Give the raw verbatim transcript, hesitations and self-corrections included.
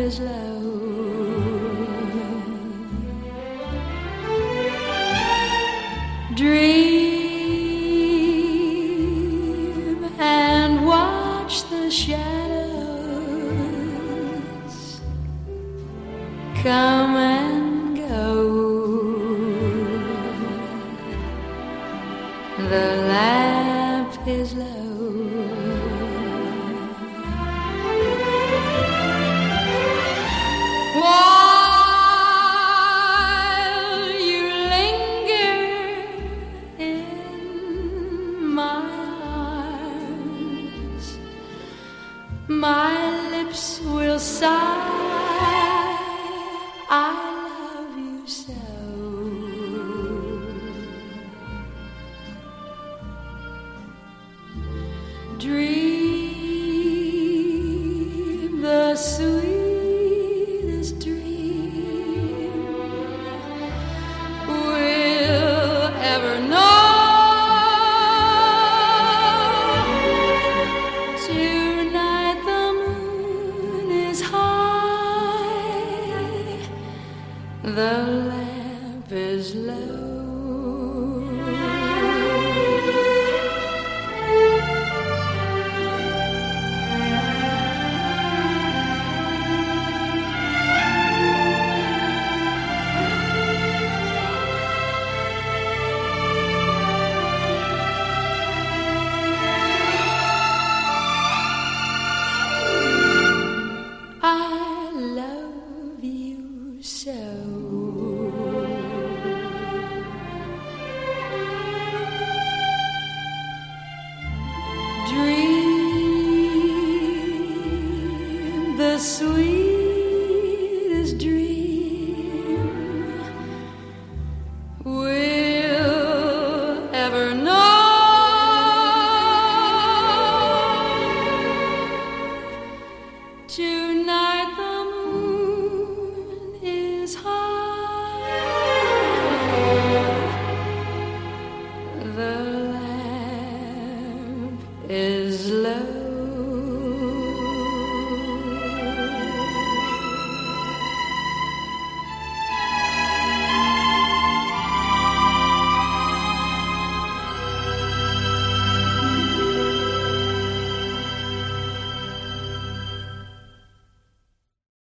is low. Dream and watch the shadows come and go. The lamp is low. While you linger in my arms, my lips will sigh, I love you so. Dream the sweetest dream we'll ever know. Tonight the moon is high, the lamp is low. I love you so. Dream the sweetest dream we'll ever know. Tonight the moon is high, the lamp is low.